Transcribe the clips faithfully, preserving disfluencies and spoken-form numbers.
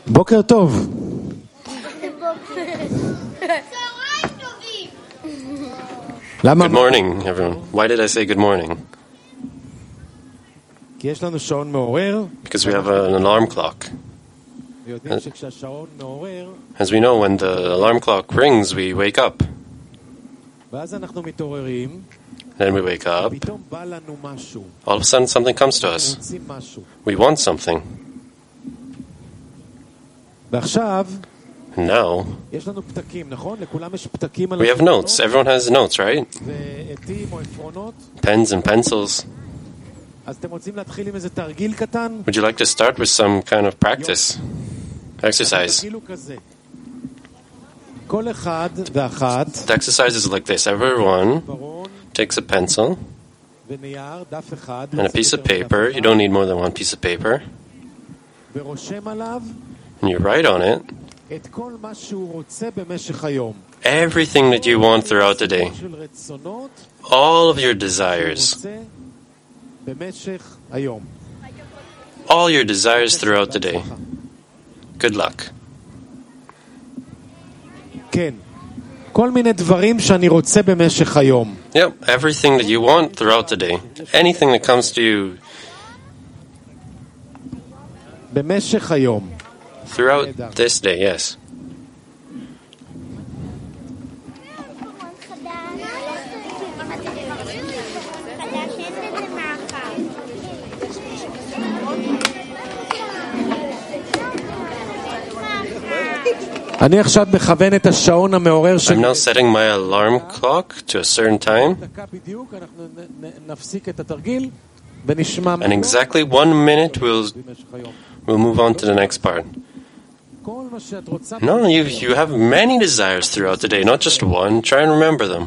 בוקר טוב. Good morning, everyone. Why did I say good morning? כי יש לנו שעון מעורר. Because we have an alarm clock. ויודעים שכשהשעון מעורר, As we know, when the alarm clock rings, we wake up. ואז אנחנו מתעוררים. Then we wake up. פתאום בא לנו משהו. All of a sudden, something comes to us. רוצים משהו. We want something. ועכשיו, Now, יש לנו פתקים, נכון? לכולם יש פתקים על we have notes. Everyone has notes, right? ועטים או עפרונות. Pens and pencils. אז אתם רוצים להתחיל עם איזה תרגיל קטן? Would you like to start with some kind of practice? Exercise. תרגיל הוא כזה. כל אחד ואחת. The exercise is like this. Everyone takes a pencil ונייר, דף אחד. and a piece of paper. You don't need more than one piece of paper. ורושם עליו. And you write on it את כל מה שהוא רוצה במשך היום. everything that you want throughout the day. של רצונות. All of your desires. רוצה במשך היום. All your desires throughout the day. Good luck. כן. כל מיני דברים שאני רוצה במשך היום. Yep, everything that you want throughout the day. Anything that comes to you במשך היום. throughout this day, yes. אני עכשיו מכוון את השעון המעורר I'm now setting my alarm clock to a certain time. דקה בדיוק, אנחנו נפסיק את התרגיל ונשמע. And exactly one minute we'll we'll move on to the next part. No, you you have many desires throughout the day, not just one. Try and remember them.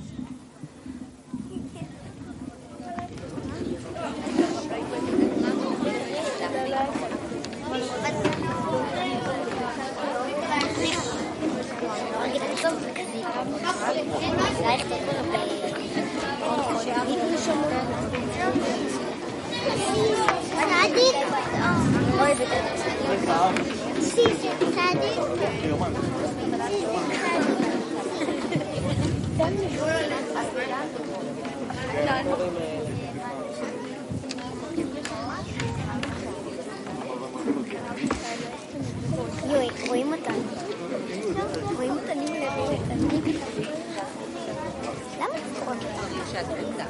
רואים אותנו. רואים אותנו. למה קוראים אותנו?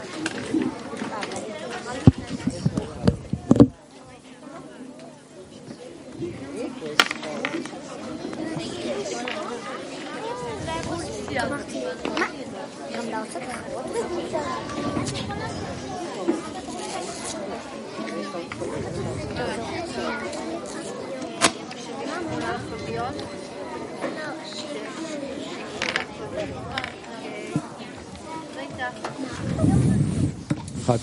גם לארצות אחרות? אחד.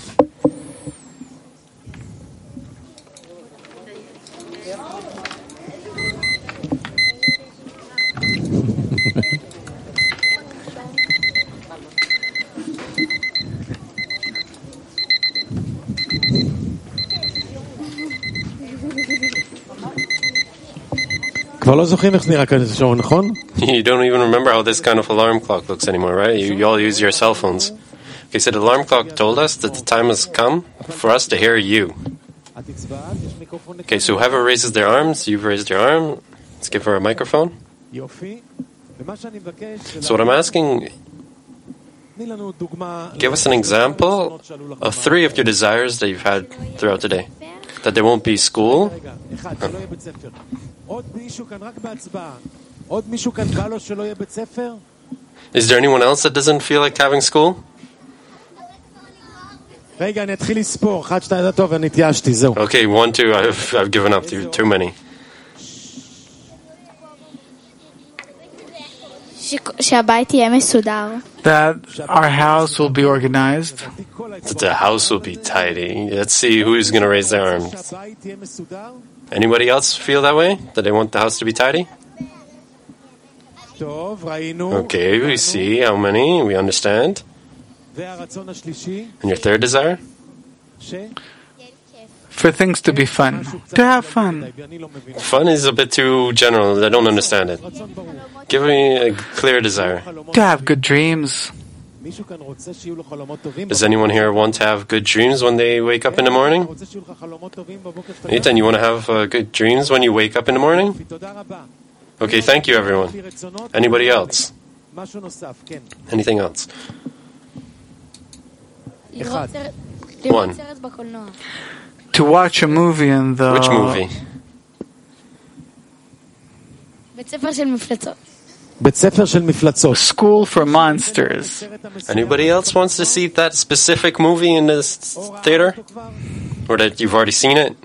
כבר לא זוכרים איך נראה כאן שעון, נכון? You don't even remember how this kind of alarm clock looks anymore, right? You, you all use your cell phones. Okay, so the alarm clock told us that the time has come for us to hear you. Okay, so whoever raises their arms, you've raised your arm. Let's give her a microphone. So what I'm asking, give us an example of three of your desires that you've had throughout the day. That there won't be school. Is there anyone else that doesn't feel like having school? רגע, אני אתחיל לספור. אחד, שתיים, זה טוב, אני התייאשתי, זהו. Okay, one, two, I've, I've given up. Too, too many. שהבית יהיה מסודר. That our house will be organized. That the house will be tidy. Let's see who's going to raise their arms. Anybody else feel that way? That they want the house to be tidy? Okay, we see how many. We understand. And your third desire? For things to be fun. To have fun. Fun is a bit too general. I don't understand it. Give me a clear desire. To have good dreams. Does anyone here want to have good dreams when they wake up in the morning? Ethan, you want to have uh, good dreams when you wake up in the morning? Okay, thank you, everyone. Anybody else? Anything else? One. To watch a movie in the... Which movie? School for Monsters. Anybody else wants to see that specific movie in this theater? Or that you've already seen it?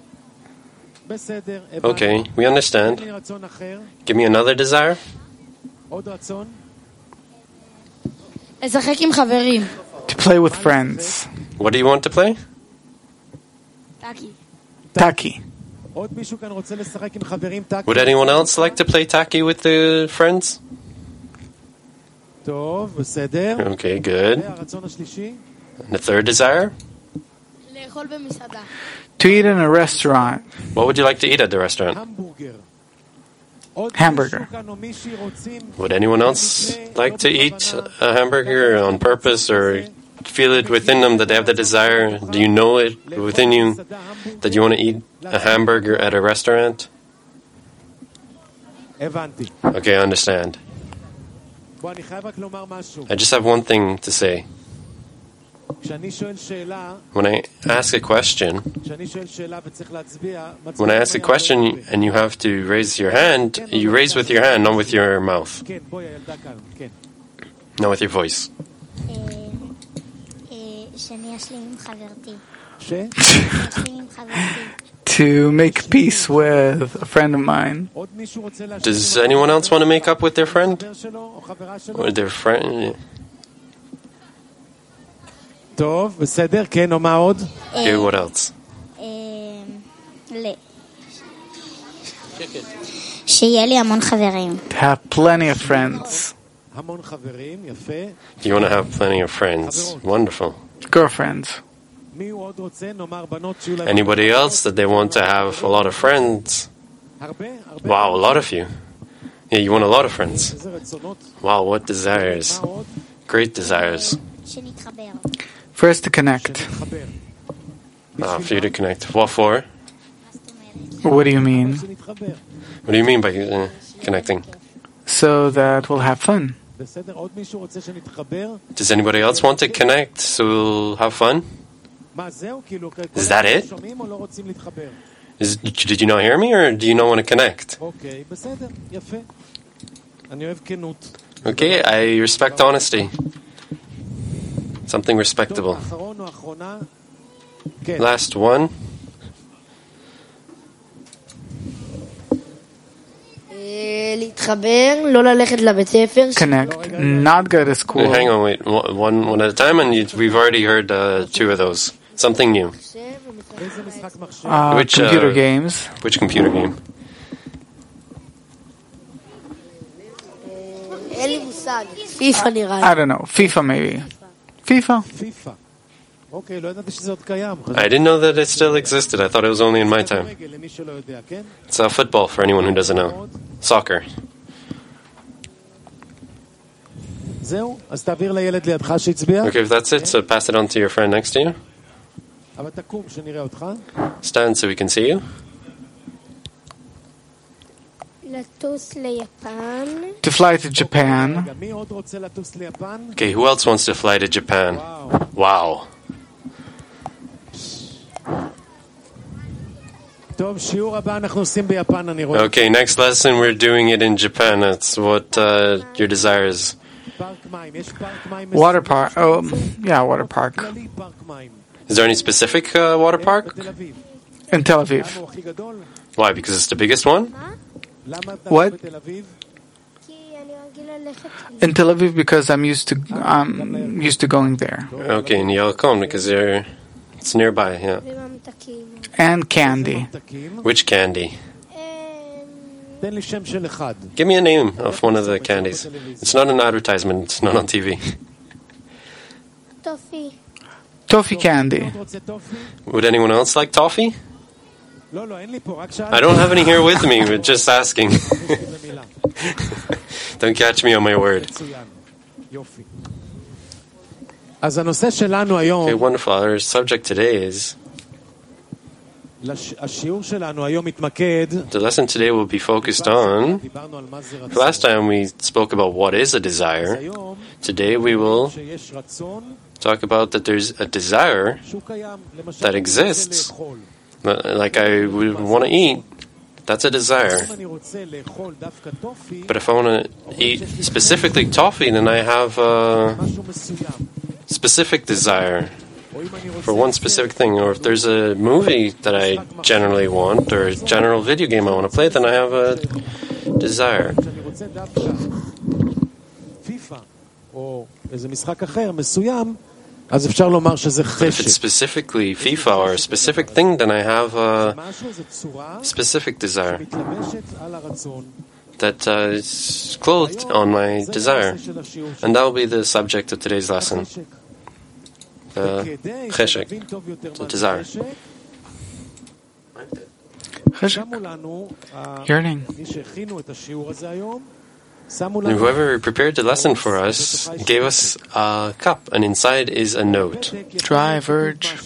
Okay, we understand. Give me another desire. To play with friends. What do you want to play? Taki. Would anyone else like to play Taki with the friends? Okay, good. And the third desire? To eat in a restaurant. What would you like to eat at the restaurant? Hamburger. Would anyone else like to eat a hamburger on purpose or feel it within them that they have the desire? Do you know it within you that you want to eat a hamburger at a restaurant? Okay, I understand. I just have one thing to say. When I ask a question, when I ask a question and you have to raise your hand, you raise with your hand, not with your mouth. Not with your voice. To make peace with a friend of mine. Does anyone else want to make up with their friend? Or their friend? Okay, what else? To have plenty of friends. You want to have plenty of friends. Wonderful. Girlfriends. Anybody else that they want to have a lot of friends? Wow, a lot of you. Yeah, you want a lot of friends. Wow, what desires. Great desires. For us to connect. Ah, for you to connect. What for? What do you mean? What do you mean by uh, connecting? So that we'll have fun. Does anybody else want to connect so we'll have fun? Is that it? Is, did you not hear me, or do you not want to connect? Okay, I respect honesty. Something respectable. Last one. Connect. Not go to school. Hang on, wait. One, one at a time, and you, we've already heard uh, two of those. Something new. Uh, which computer uh, games. Which computer game? I don't know. FIFA maybe. FIFA. I didn't know that it still existed. I thought it was only in my time. It's uh, football for anyone who doesn't know. Soccer. Okay, if that's it, so pass it on to your friend next to you. Stand so we can see you. To fly to Japan. Okay, who else wants to fly to Japan? Wow. Okay, next lesson we're doing it in Japan. That's what uh, your desire is. Water park. Oh, yeah, water park. Is there any specific uh, water park? In Tel Aviv. Why? Because it's the biggest one? What? In Tel Aviv because I'm used to I'm used to going there. Okay, in Yalkon because they're it's nearby. Yeah. And candy. Which candy? Give me a name of one of the candies. It's not an advertisement. It's not on T V. Toffee. Toffee candy. Would anyone else like toffee? I don't have any here with me, but just asking. Don't catch me on my word. Okay, wonderful. Our subject today is... The lesson today will be focused on... Last time we spoke about what is a desire. Today we will talk about that there's a desire that exists. Like I would want to eat. That's a desire. But if I want to eat specifically toffee, then I have a specific desire for one specific thing. Or if there's a movie that I generally want, or a general video game I want to play, then I have a desire. But if it's specifically FIFA or a specific thing, then I have a specific desire that uh, is clothed on my desire. And that will be the subject of today's lesson. The cheshek, the desire. Cheshek. Yearning. And whoever prepared the lesson for us gave us a cup, and inside is a note. Dry verge.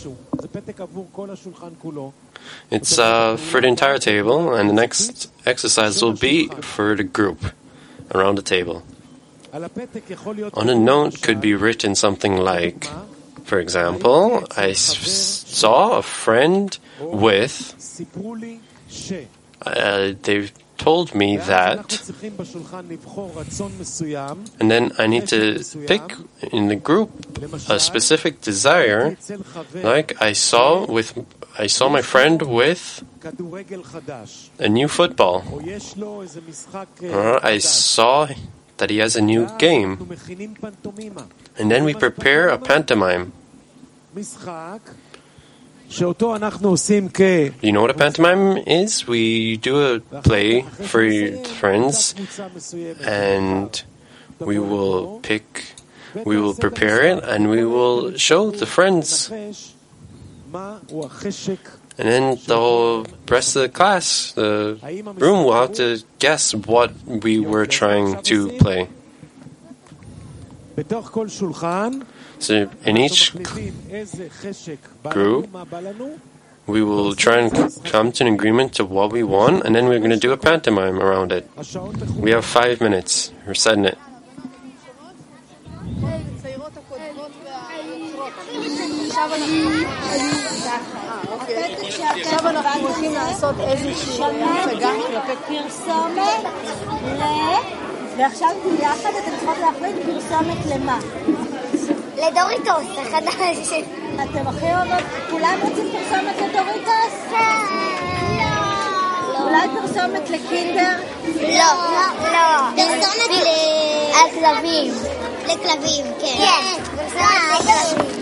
It's uh, for the entire table, and the next exercise will be for the group around the table. On a note could be written something like, for example, I s- saw a friend with... Uh, they've told me that, and then I need to pick in the group a specific desire, like I saw with I saw my friend with a new football, or I saw that he has a new game, and then we prepare a pantomime. You know what a pantomime is? We do a play for friends, and we will pick, we will prepare it, and we will show the friends. And then the whole rest of the class, the room, will have to guess what we were trying to play. So in each group, we will try and come to an agreement to what we want, and then we're going to do a pantomime around it. We have five minutes. We're setting it. עכשיו אנחנו רוצים לעשות איזושהי הצגה כלפי פרסומת ל... ועכשיו ביחד אתם צריכות להחליט פרסומת למה? לדוריטוס, החדש. אתם הכי אוהבות, כולם רוצים פרסומת לדוריטוס? לא. אולי פרסומת לקינדר? לא, לא. פרסומת לכלבים. לכלבים, כן. כן, פרסומת לכלבים.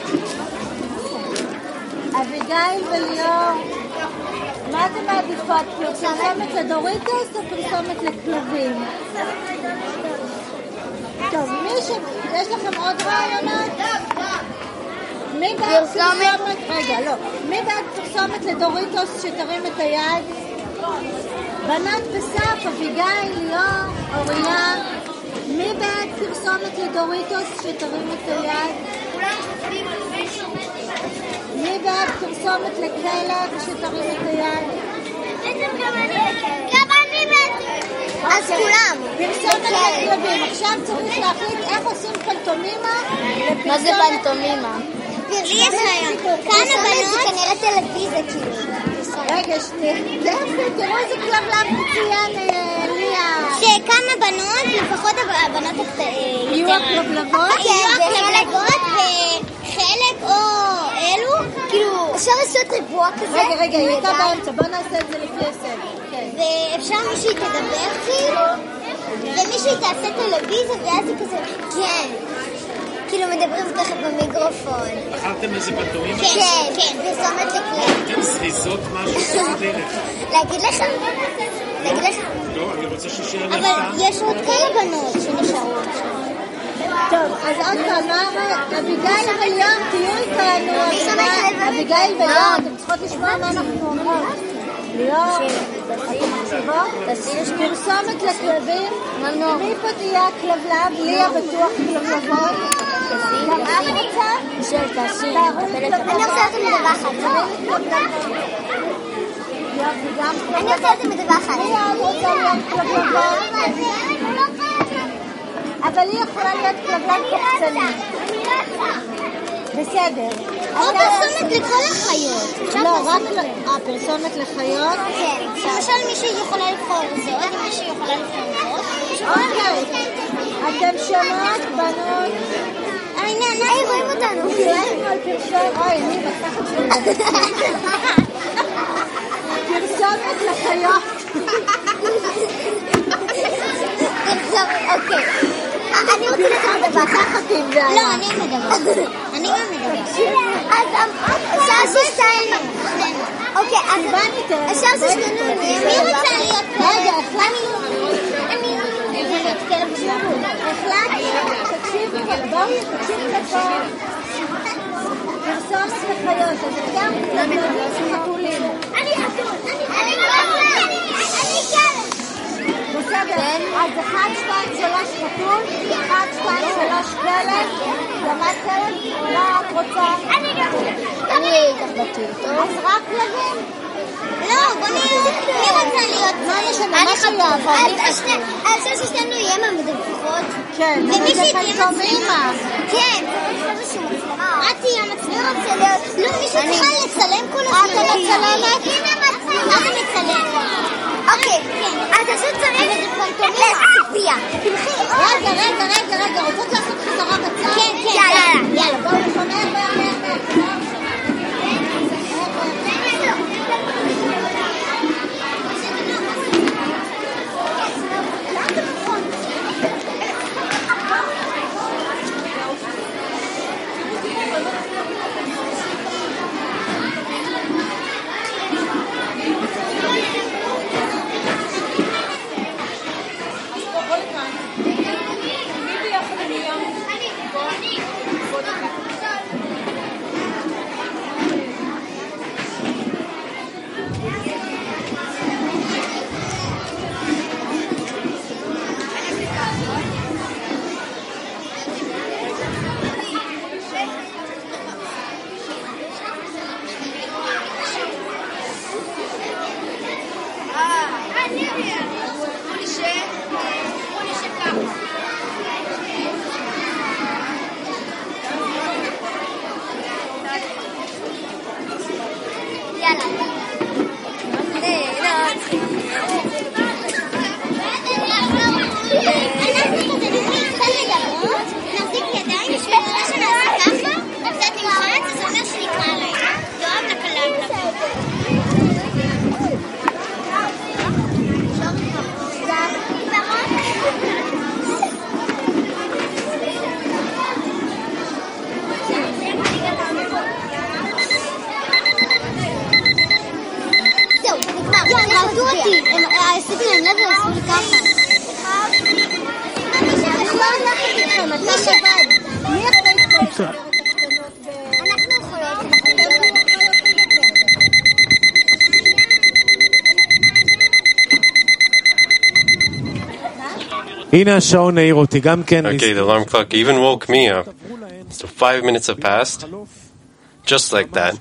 אביגיל וליאור, מה אתם מעדיפות? פרסומת לדוריטוס או פרסומת לכלבים? טוב, מי ש... יש לכם עוד רעיונות? מי בעד פרסומת? רגע, לא. מי בעד פרסומת לדוריטוס שתרים את היד? בנות בסף, אביגיל, ליאור, אוריה. מי בעד פרסומת לדוריטוס שתרים את היד? מי בעד פרסומת לכלב שתרים את היד? גם אני בעד. אז כולם. פרסומת לכלבים. עכשיו צריך להחליט איך עושים פנטומימה. מה זה פנטומימה? לי יש רעיון. כמה בנות? זה כנראה טלוויזיה כאילו. רגע, שנייה. תראו איזה כלבלב מצוין, ליה. שכמה בנות, לפחות הבנות יהיו הכלבלבות? כן, הכלבלבות וחלק או אלו, כאילו, אפשר לעשות ריבוע כזה. רגע, רגע, היא הייתה באמצע, בוא נעשה את זה לפי הסדר. ואפשר מישהי תדבר כאילו, ומישהי תעשה טלוויזיה, ואז היא כזה, כן. כאילו מדברים ככה במיקרופון. בחרתם איזה פנטומימה? כן, כן, פרסומת לכלב. אתם זריזות משהו בדרך. להגיד לך? להגיד לך? לא, אני רוצה ששיהיה לך. אבל יש עוד כמה בנות שנשארו עכשיו. טוב, אז עוד פעם, מה אביגיל וליאור, תהיו איתנו. אביגיל וליאור, אתם צריכות לשמוע מה אנחנו אומרות. ליאור, אתם מקשיבות? פרסומת לכלבים. מי פה תהיה הכלבלב? ליה בטוח כלבלבות. גם את רוצה? אני רוצה את המדווחת. אני רוצה את המדווחת. מי עוד רוצה להיות כלבלבות? אבל היא יכולה להיות כלבלב קופצני. בסדר. או פרסומת לכל החיות. לא, רק הפרסומת לחיות. כן. למשל מישהי יכולה לבחור זאת, מישהי יכולה לבחור זאת. אוקיי. אתם שומעות, בנות? הנה, היי, רואים אותנו. אוי, אני בתחת שלי. פרסומת לחיות. אוקיי. אני רוצה לדבר. לא, אני מדבר. אני גם מדבר. אז אפשר ששתיים. אוקיי, אז אפשר ששתיים. מי רוצה להיות כלב? רגע, אני רוצה להיות כלב שלנו. החלטתי. תקשיבו, בואי, תקשיבו לפה. פרסומת לחיות. אז אפשר כלבים חתולים. אני חתול. אני כלב. אני כלב. בסדר, אז אחד, שתיים, שלוש חתול, אחד, שתיים, שלוש כלב, גם את כלב, מה את רוצה? אני גם. אני איתך בטוח. אז רק כלבים? לא, בוא נהיה. מי רוצה להיות? מה משנה, מה שיעבור? אז ששתינו יהיה מהמדווחות. כן, ומישהי תהיה מצלמה. מצלמה. כן, צריך איזושהי מצלמה. מה תהיה מצלמה? רוצה להיות... לא, מישהו צריכה לצלם כל הזמן. את מצלמת? מה זה מצלם? אוקיי, אז פשוט צריך להצביע. רגע, רגע, רגע, רגע, רוצות לעשות חזרה בצד? כן, כן, יאללה, יאללה. בואו נפנה, מהר, מהר, מהר. הנה השעון העיר אותי גם כן. Okay, the alarm clock even woke me up. So five minutes have passed, just like that.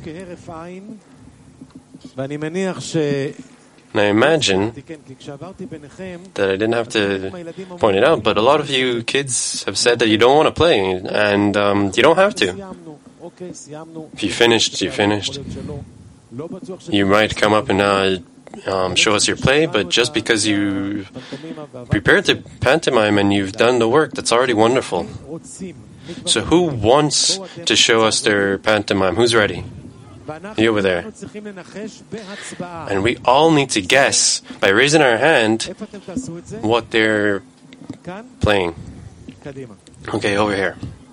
ואני מניח ש... And I imagine that I didn't have to point it out, but a lot of you kids have said that you don't want to play, and um, you don't have to. If you finished, you finished. You might come up and uh, um, show us your play, but just because you prepared the pantomime and you've done the work, that's already wonderful. So who wants to show us their pantomime? Who's ready? You over there. And we all need to guess by raising our hand what they're playing. Okay, over here.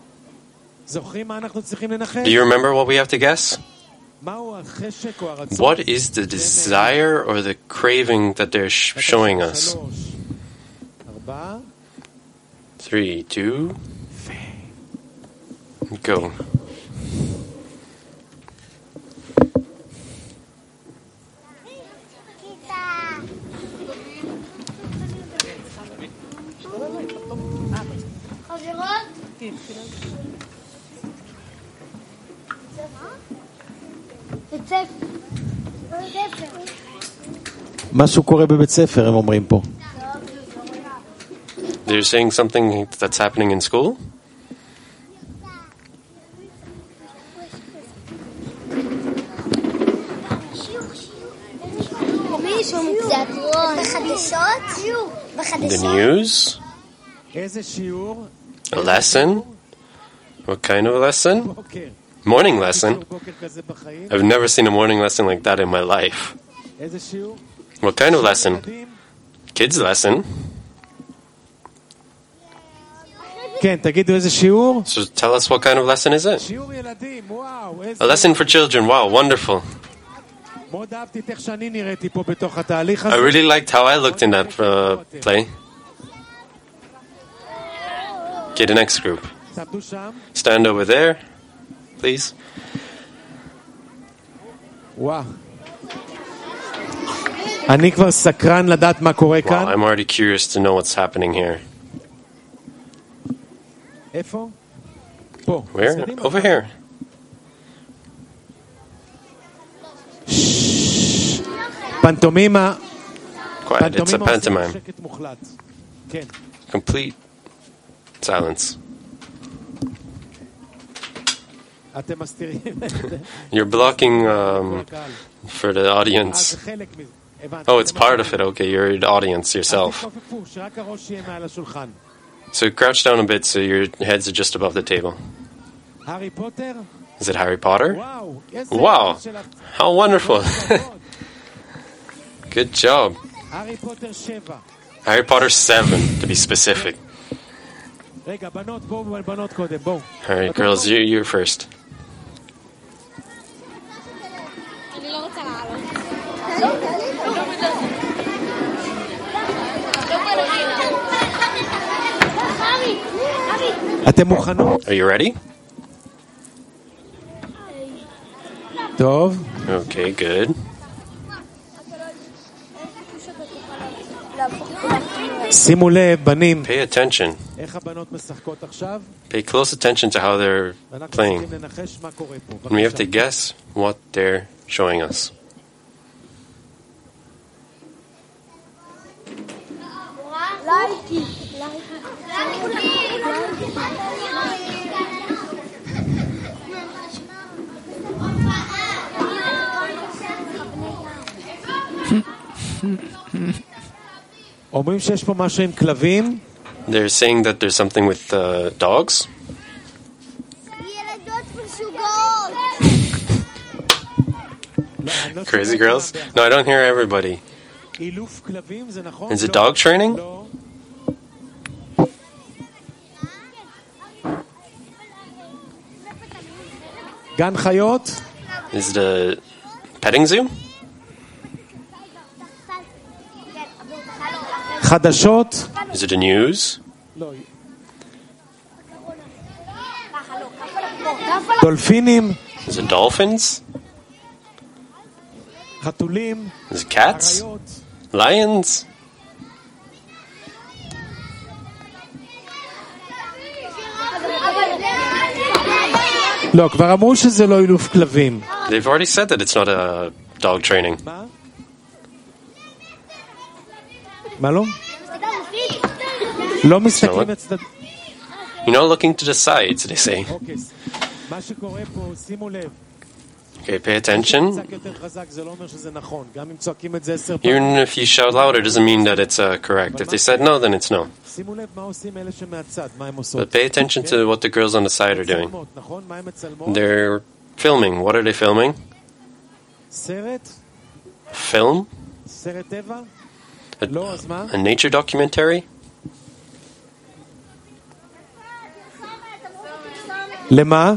Do you remember what we have to guess? What is the desire or the craving that they're sh- showing us? Three, two, Go. משהו קורה בבית ספר, הם אומרים פה. They're saying something that's happening in school? The news? A lesson? What kind of a lesson? Morning lesson? I've never seen a morning lesson like that in my life. What kind of lesson? Kids lesson? כן, תגידו איזה שיעור? So tell us what kind of lesson is it? A lesson for children. Wow, wonderful. I really liked how I looked in that uh, play. Okay, the next group. Stand over there, please. וואו. אני כבר סקרן לדעת מה קורה Wow, כאן. I'm already curious to know what's happening here. איפה? פה. Where? Over here. פנטומימה. Quiet, it's a pantomime. שקט מוחלט. כן. Complete silence. אתם מסתירים. You're blocking um, for the audience. Oh, it's part of it. Okay, you're the audience yourself. So crouch down a bit so your heads are just above the table. Is it Harry Potter? Wow, how wonderful. Good job. Harry Potter seven, to be specific. All right, girls, you, you're first. אתם מוכנות? Are you ready? טוב. Okay, good. שימו לב, בנים. Pay attention. איך הבנות משחקות עכשיו? Pay close attention to how they're ואנחנו playing. צריכים לנחש מה קורה פה. And we have to guess what they're showing us. אומרים שיש פה משהו עם כלבים. They're saying that there's something with uh, dogs. Crazy girls? No, I don't hear everybody. אילוף כלבים, זה נכון? Is it dog training? לא. גן חיות? Is it a petting zoo? חדשות? Is it a news? לא. דולפינים? Is it dolphins? חתולים? Is it cats? אריות? Lions? לא, כבר אמרו שזה לא אילוף כלבים. They've already said that it's not a dog training. מה? מה לא? לא מסתכלים לצדד... You're not looking to the sides, they say. אוקיי, מה שקורה פה, שימו לב. Okay, pay attention. צעק יותר חזק, זה לא אומר שזה נכון. גם אם צועקים את זה עשר פעמים. Even if you shout louder, doesn't mean that it's uh, correct. If they said no, then it's no. שימו לב מה עושים אלה שמהצד, מה הם עושות. But pay attention to what the girls on the side are doing. מצלמות, נכון? מה הם מצלמות? They're filming. What are they filming? סרט? Film? סרט טבע? A, לא, אז מה? a nature documentary? למה?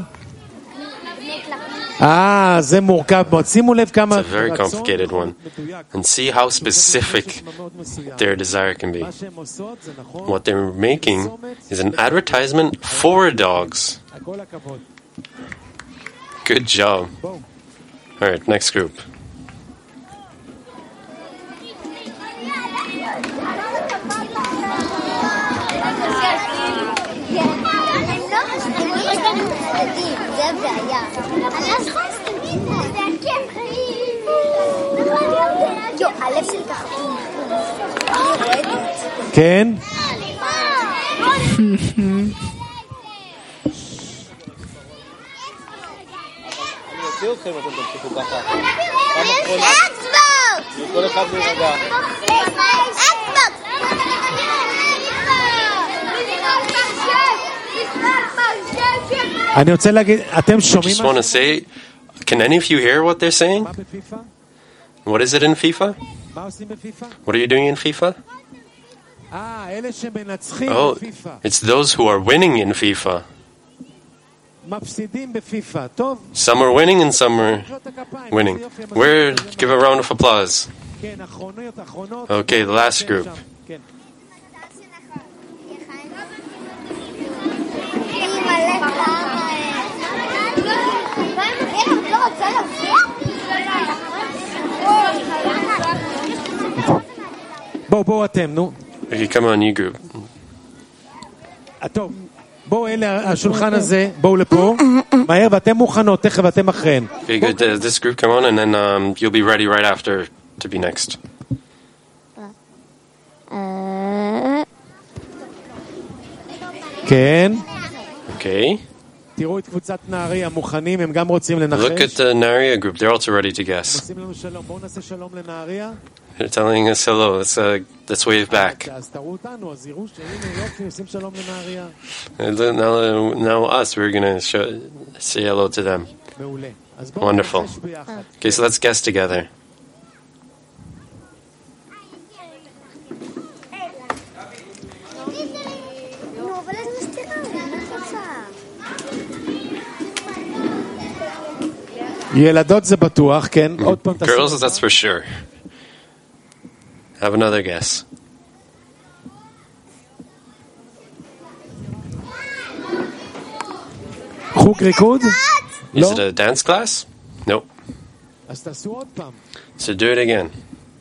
אה, זה מורכב מאוד. שימו לב כמה... It's a very complicated one. And see how specific their desire can be. מה שהם עושות זה נכון. What they're making is an advertisement for dogs. Good job. All right, next group. כן? אני רוצה להגיד, אתם שומעים? Just want to say, can any of you hear what they're saying? What is it in FIFA? What are you doing in FIFA? Oh, it's those who are winning in FIFA. Some are winning and some are winning. Where? Give a round of applause. Okay, the last group. בואו, בואו אתם, נו. Okay, come on, you group. טוב, בואו אלה, השולחן הזה, בואו לפה, מהר, ואתם מוכנות, תכף אתם אחריהן. Okay, good. Uh, this group, come on, and then um, you'll be ready right after to be next. כן. Okay. תראו את קבוצת נהריה, מוכנים, הם גם רוצים לנחש. Look at the Naria group. They're also ready to guess. עושים לנו שלום, בואו נעשה שלום לנהריה. They're telling us hello. Let's uh, let's wave back. אז תראו אותנו, אז יראו שהנה יופי, עושים שלום לנהריה. Now, now us, we're gonna show, say hello to them. מעולה. אז בואו Wonderful. ננחש ביחד. Okay, so let's guess together. ילדות זה בטוח, כן? עוד פעם תעשו. Girls, that's for sure. Have another guess. חוג ריקוד? Is it a dance class? Nope. אז תעשו עוד פעם. So do it again.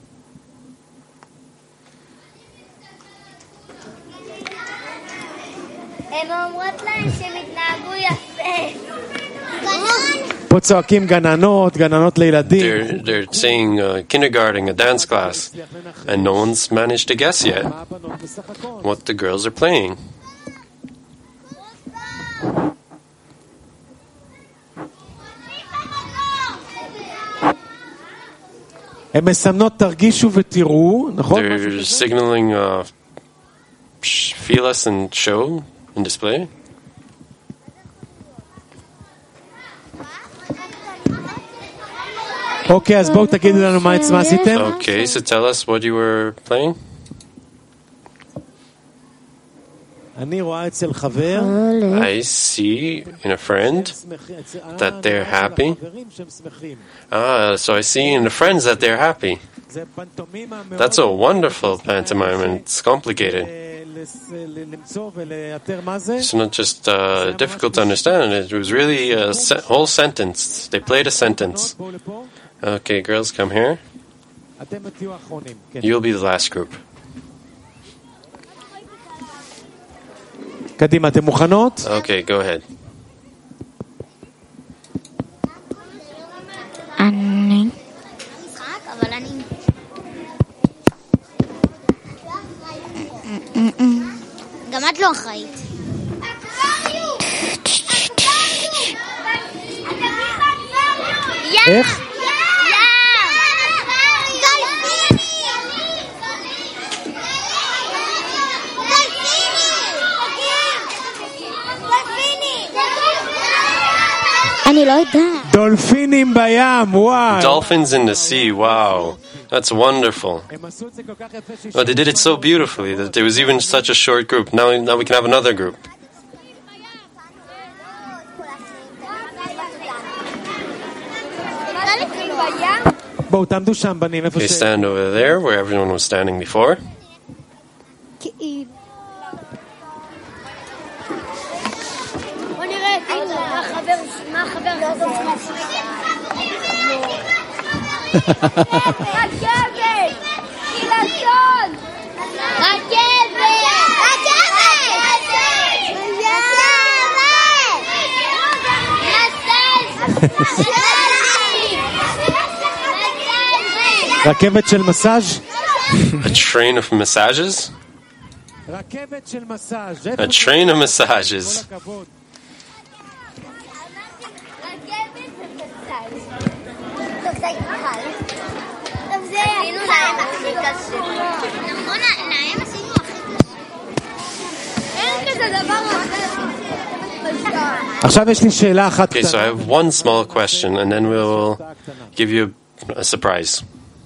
הן אומרות להם שהם התנהגו יפה. פה צועקים גננות, גננות לילדים. They're, they're saying uh, kindergarten, a dance class, and no one's managed to guess yet what the girls are playing. הם מסמנות תרגישו ותראו, נכון? They're signaling uh, feel us and show and display. אוקיי, אז בואו תגידו לנו מה עשיתם. Okay, so tell us what you were playing. אני רואה אצל חבר. I see in a friend that they're happy. Ah, so I see in the friends that they're happy. That's a wonderful pantomime, and it's complicated. It's not just uh, difficult to understand. It was really a se- whole sentence. They played a sentence. Okay, girls, come here. You'll be the last group. קדימה, אתם מוכנות? Okay, go ahead. אני. אבל אני. גם את לא אחראית. איך? אני לא יודעת. דולפינים בים, וואו. Dolphins in the sea, wow. That's wonderful. Oh, they did it so beautifully that there was even such a short group. Now, now we can have another group. בואו, תעמדו שם, בנים, איפה Okay, ש... stand over there where everyone was standing before. בוא נראה. רכבת! קילטון! רכבת! רכבת של מסאז'? A train of massages? רכבת של מסאז'. A train of massages. עכשיו יש לי שאלה אחת Okay, so I have one small question, and then we'll give you a surprise.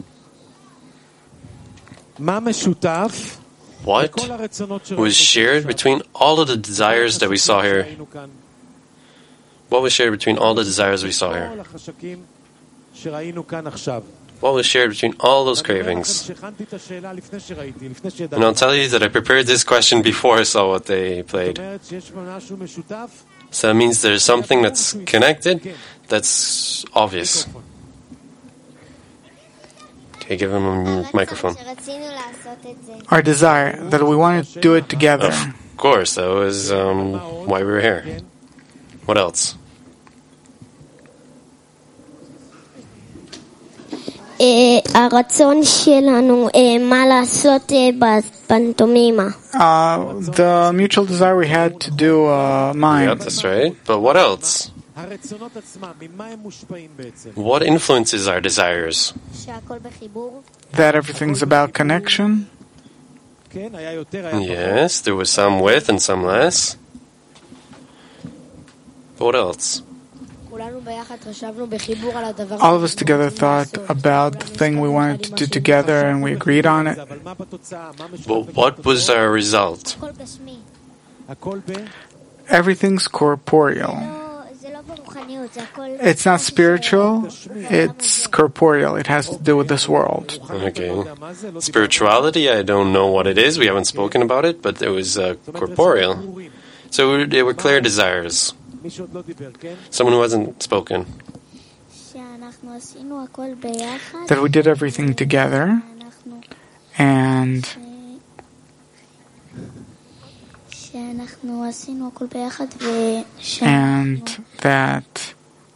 מה משותף What was shared between all of the desires that we saw here? What was shared between all the desires we saw here? What was shared between all those cravings? And I'll tell you that I prepared this question before I saw what they played. So that means there's something that's connected, that's obvious. Okay, give him a microphone. Our desire, that we wanted to do it together. Of course, that was um, why we were here. What else? הרצון שלנו מה לעשות בפנטומימה. The mutual desire we had to do uh, mime. Yeah, that's right. But what else? What influences our desires? That everything's about connection. Yes, there was some with and some less. But what else? All of us together thought about the thing we wanted to do together and we agreed on it. But what was our result? Everything's corporeal. It's not spiritual, it's corporeal. It has to do with this world. Okay. Spirituality, I don't know what it is. We haven't spoken about it, but it was uh, corporeal. So they were clear desires. Someone who hasn't spoken. That we did everything together and and that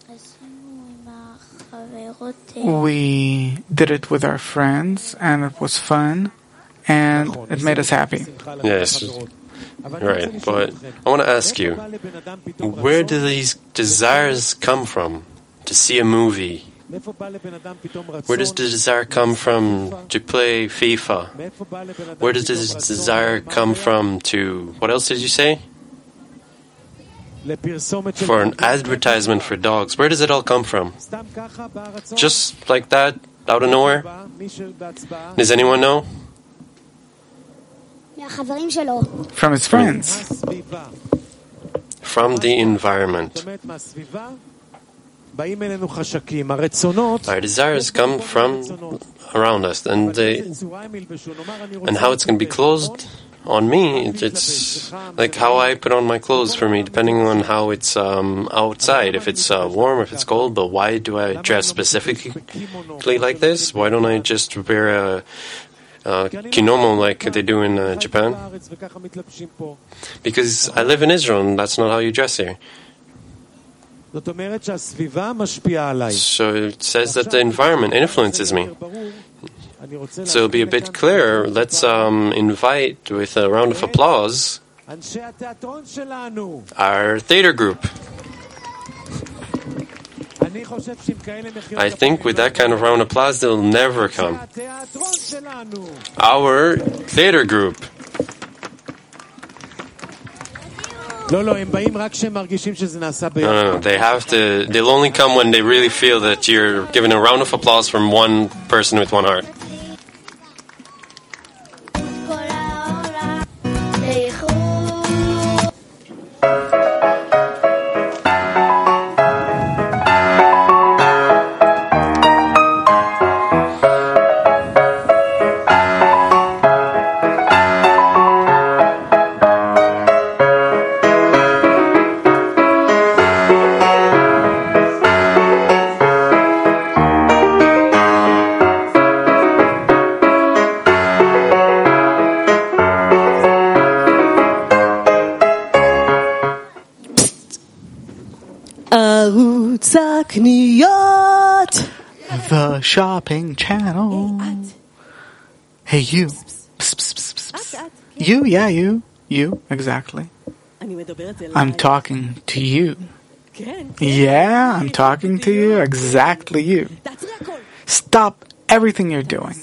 we did it with our friends and it was fun and it made us happy. Yes. Right, but I want to ask you, where do these desires come from? To see a movie? Where does the desire come from to play FIFA? Where does this desire come from to, what else did you say? For an advertisement for dogs. Where does it all come from? Just like that, out of nowhere? Does anyone know? From his friends. From the environment. Our desires come from around us, and they, and how it's going to be closed on me, it's like how I put on my clothes for me, depending on how it's um, outside, if it's uh, warm, if it's cold. But why do I dress specifically like this? Why don't I just wear a Uh, kimono like they do in uh, Japan? Because I live in Israel and that's not how you dress here. So it says that the environment influences me. So it'll be a bit clearer. Let's um, invite with a round of applause our theater group. I think with that kind of round of applause, they'll never come. Our theater group. No, no, no, they have to, they'll only come when they really feel that you're giving a round of applause from one person with one heart. הקניות. The shopping channel. Hey, you. Psst, psst, psst, psst, psst. You, yeah, you. You, exactly. I'm talking to you. Yeah, I'm talking to you, exactly you. Stop everything you're doing.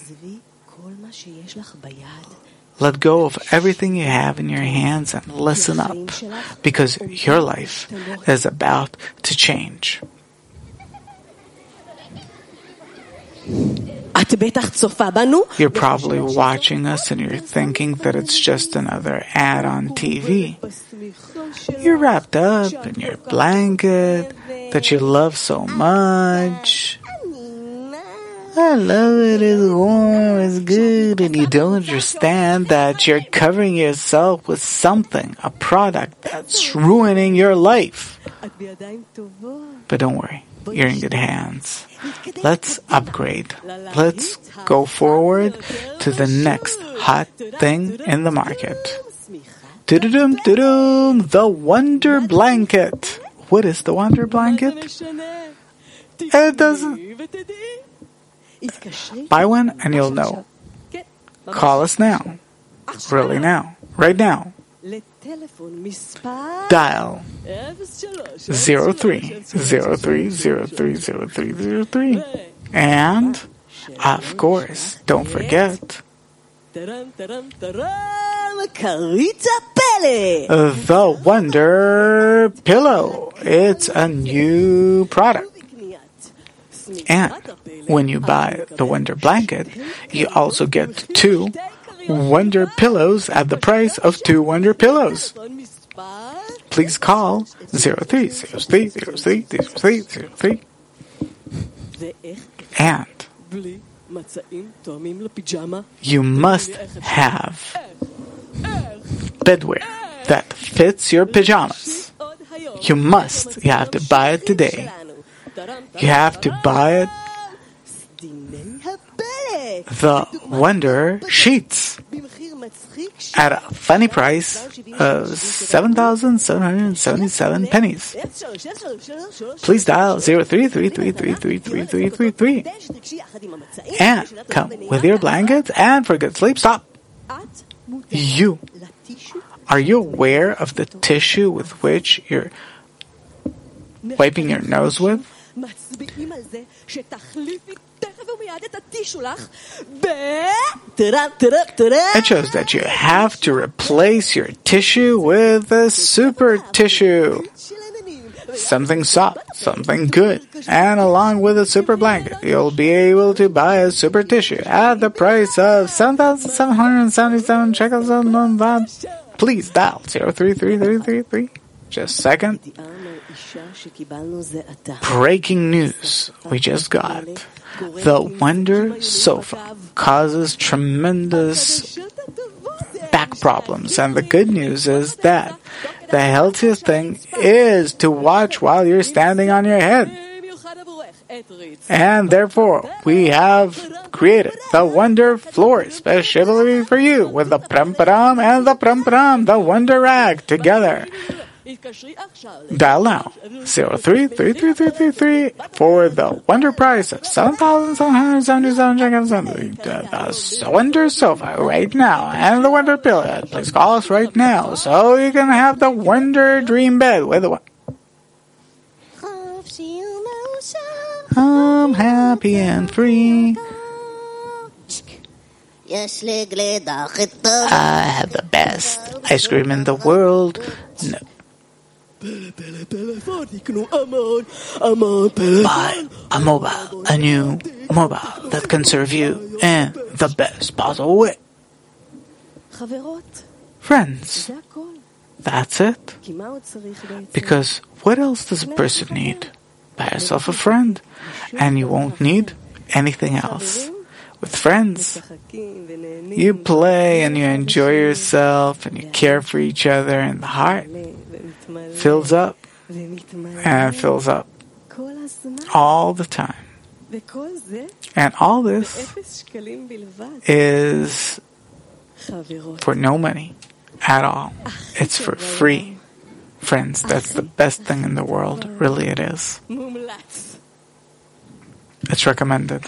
Let go of everything you have in your hands and listen up, because your life is about to change. You're probably watching us and you're thinking that it's just another ad on T V. You're wrapped up in your blanket that you love so much. I love it, it's warm, it's good, and you don't understand that you're covering yourself with something, a product that's ruining your life. But don't worry, you're in good hands. Let's upgrade. Let's go forward to the next hot thing in the market. Do-do-dum, do-dum, the Wonder Blanket. What is the Wonder Blanket? It doesn't... Buy one and you'll know. Call us now. Really now. Right now. Dial zero three zero three zero three zero three zero three. And, of course, don't forget the Wonder Pillow. It's a new product. And when you buy the Wonder Blanket, you also get two Wonder Pillows at the price of two Wonder Pillows. Please call zero three zero three zero three zero three zero three. And you must have bedwear that fits your pajamas. You must. You have to buy it today. You have to buy it. The Wonder Sheets at a funny price of seven thousand seven hundred seventy-seven pennies. Please dial zero three three three three three three three three three and come with your blankets and for good sleep. Stop. You. Are you aware of the tissue with which you're wiping your nose with? It shows that you have to replace your tissue with a super tissue. Something soft, something good. And along with a super blanket, you'll be able to buy a super tissue at the price of seven thousand seven hundred seventy-seven shekels a month. Please dial zero three three three three three. Just a second. Breaking news we just got. The Wonder Sofa causes tremendous back problems, and the good news is that the healthiest thing is to watch while you're standing on your head. And therefore, we have created the Wonder Floor, especially for you, with the Pram-Param and the Pram-Param, the Wonder Rag, together. Dial now zero three three three three three three for the Wonder price of seven thousand seven hundred seventy-seven shekels. The Wonder Sofa right now and the Wonder Pillow. Please call us right now so you can have the Wonder Dream Bed with the. I'm happy and free. I have the best ice cream in the world. No. Buy a mobile, a new mobile that can serve you in the best possible way. Friends, that's it. Because what else does a person need? Buy yourself a friend, and you won't need anything else. With friends, you play and you enjoy yourself and you care for each other, and the heart fills up and fills up all the time. And all this is for no money at all. It's for free. Friends, that's the best thing in the world. Really, it is. It's recommended.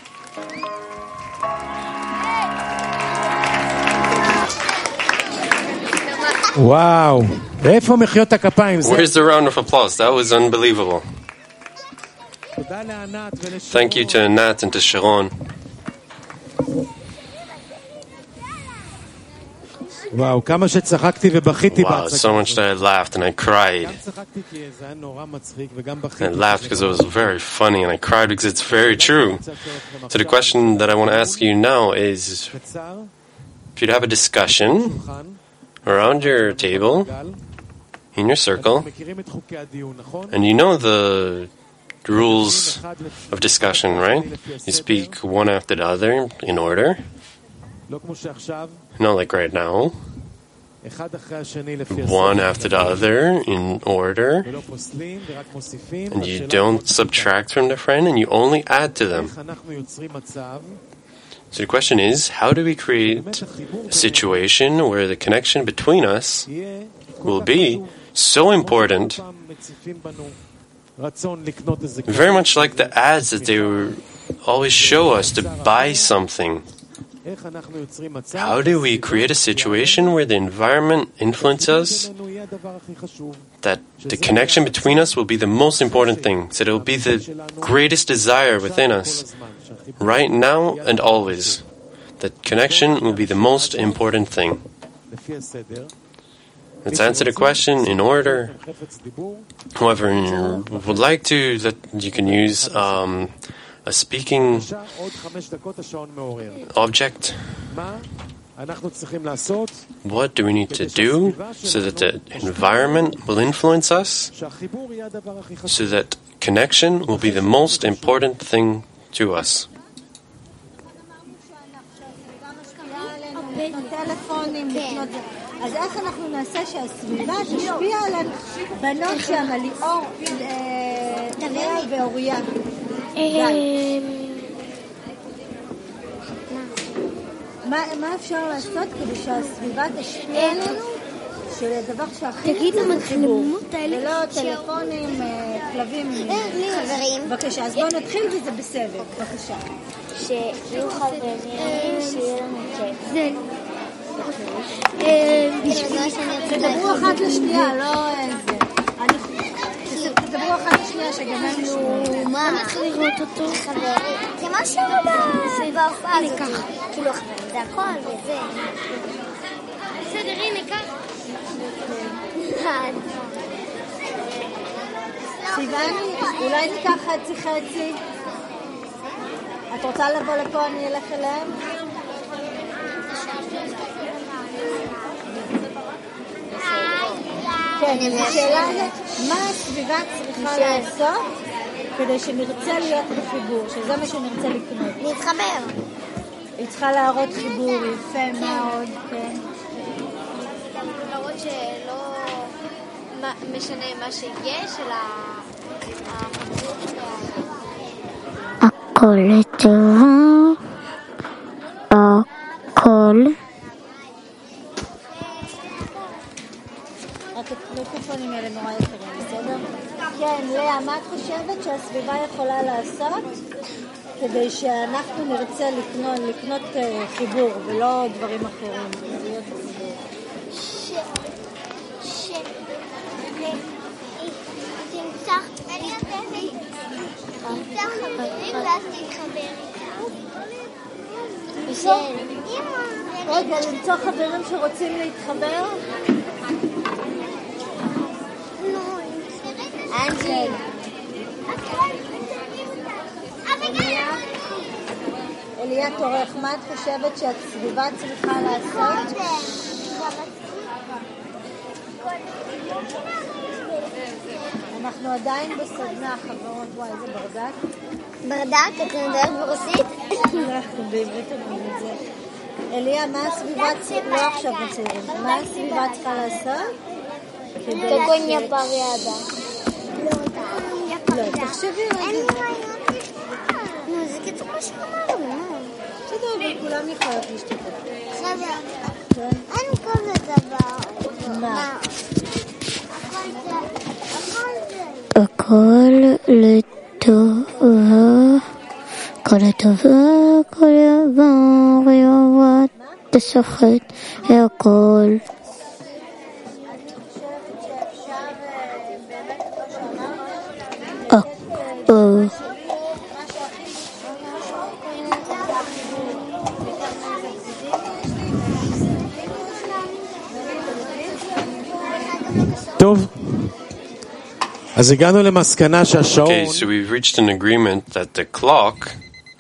וואו, ואיפה מחיאות הכפיים? Where's the round of applause? That was unbelievable. Thank you to Nat and to Sharon. וואו, כמה שצחקתי ובכיתי Wow, so much that I laughed and I cried. I laughed because it was very funny, and I cried because it's very true. So the question that I want to ask you now is, if you'd have a discussion around your table, in your circle, and you know the rules of discussion, right? You speak one after the other in order. Not like right now. One after the other in order. And you don't subtract from the friend, and you only add to them. So the question is, how do we create a situation where the connection between us will be so important, very much like the ads that they always show us to buy something? How do we create a situation where the environment influences us, that the connection between us will be the most important thing, so that it will be the greatest desire within us, right now and always? That connection will be the most important thing. Let's answer the question in order. Whoever would like to, that you can use um, a speaking object. What do we need to do so that the environment will influence us, so that connection will be the most important thing to us? אז איך אנחנו נעשה שהסביבה תשפיע על הבנות שם, ליאור, לאה ואוריה? מה אפשר לעשות כדי שהסביבה תשפיע עלינו? של הדבר שהכי חיבור, ולא טלפונים, כלבים. חברים. בבקשה, אז בואו נתחיל וזה בסבב, בבקשה. שיהיו חברים, שיהיה לנו כיף. תדברו אחת לשנייה, לא איזה. תדברו אחת לשנייה שגמרנו... מה? נתחיל לראות אותו. זה מה שבסביבה הופעה הזאת. כאילו חברים, זה הכל וזה. בסדר, הנה, כך. סיוואני, אולי ניקח חצי חצי. את רוצה לבוא לפה, אני אלך אליהם? כן, השאלה הזאת, מה הסביבה צריכה לעשות כדי שנרצה להיות בחיבור, שזה מה שנרצה לקנות? להתחבר. היא צריכה להראות חיבור, יפה, מה עוד? כן. להראות שלא משנה מה שיש, אלא הכל לטובה, הכל. המיקרופונים האלה נורא יקרים, בסדר? כן, לאה, מה את חושבת שהסביבה יכולה לעשות כדי שאנחנו נרצה לקנות, לקנות חיבור ולא דברים אחרים, להיות בחיבור? ש... ש... תמצא חברים ואז תתחבר איתם. רגע, למצוא חברים שרוצים להתחבר? אנג'י. אליה תורך, מה את חושבת שהסביבה צריכה לעשות? אנחנו עדיין בסדנה, חברות. וואי, איזה ברדק. ברדק? את מדברת ברוסית? אנחנו בעברית אומרים את זה. אליה, מה הסביבה צריכה... לא עכשיו בצעירים. מה הסביבה צריכה לעשות? תקון יפה וידה. לא, תחשבי רגע. אין לי רעיון לשמוע. נו, זה קיצור מה שאמרנו. בסדר, אבל כולם יכולות להשתתף. חבר'ה, אין כזה דבר. מה? הכל הכל לטובה, כל לטובה, כל יעבור, יעבור, תשחט הכל. אה, אה. טוב, אז הגענו למסקנה שהשעון Okay, so we've reached an agreement that the clock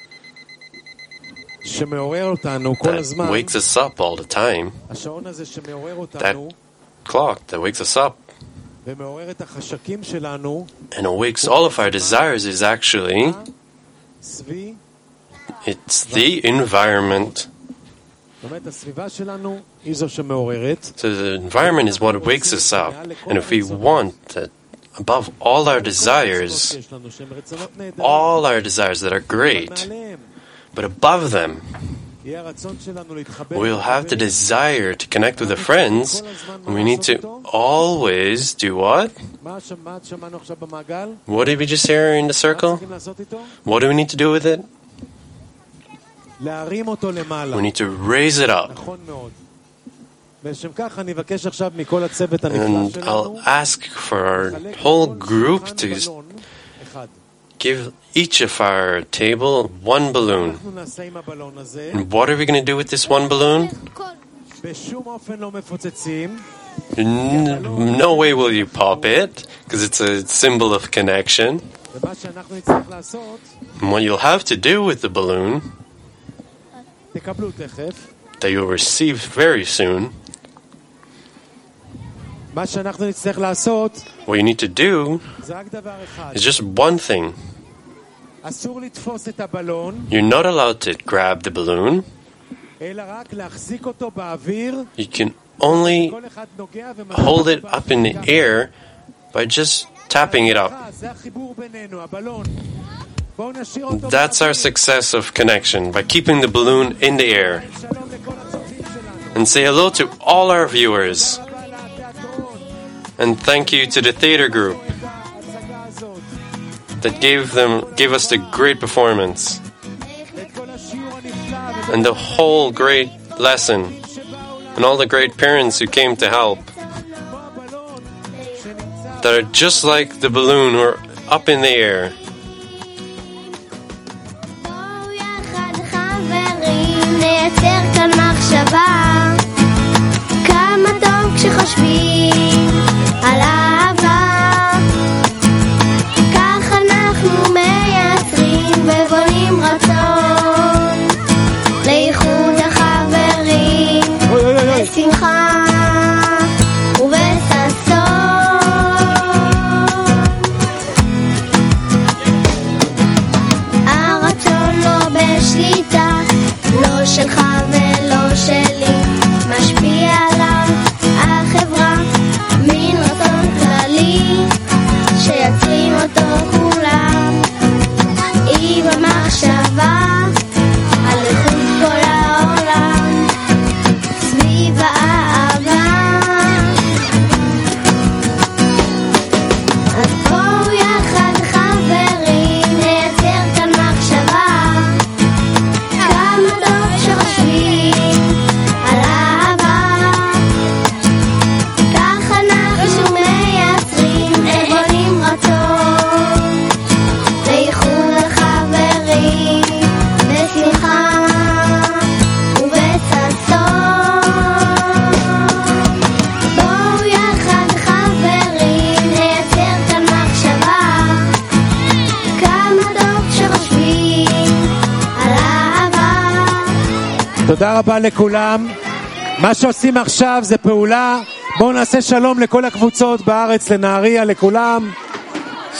שמעורר אותנו כל that הזמן, wakes us up all the time, השעון הזה שמעורר that אותנו clock that wakes us up ומעורר את החשקים שלנו and awakes all of our desires is actually, סביב, it's the environment. זאת אומרת, הסביבה שלנו היא זו שמעוררת. So the environment is what wakes us up. And if we want that above all our desires, all our desires that are great, but above them, we'll have the desire to connect with the friends, and we need to always do what? What did we just hear in the circle? What do we need to do with it? We need to raise it up. And I'll ask for our whole group to give each of our table one balloon. And what are we going to do with this one balloon? No way will you pop it, because it's a symbol of connection. And what you'll have to do with the balloon that you'll receive very soon, what you need to do is just one thing. You're not allowed to grab the balloon. You can only hold it up in the air by just tapping it up. That's our success of connection, by keeping the balloon in the air. And say hello to all our viewers. And thank you to the theater group that gave them gave us the great performance and the whole great lesson, and all the great parents who came to help, that are just like the balloon, who are up in the air. על העבר, כך אנחנו מייצרים ובונים רצון לאיחוד החברים בשמחה ובששון. הרצון לא בשליטה, לא שלך ולא שלי, משפיע עליו החברה מן רצון כללי שיצרים אותו כולם עם המחשבה על איכות כל העולם סביב האהבה. אז בואו יחד חברים נייצר כאן מחשבה, כמה טוב שחושבים על אהבה, כך אנחנו מייצרים ובונים רצון לאיחוד החברים בשמחה ובששון. בואו יחד חברים נייצר כאן מחשבה, כמה טוב שחושבים על אהבה. תודה רבה לכולם. מה שעושים עכשיו זה פעולה. בואו נעשה שלום לכל הקבוצות בארץ, לנהריה, לכולם.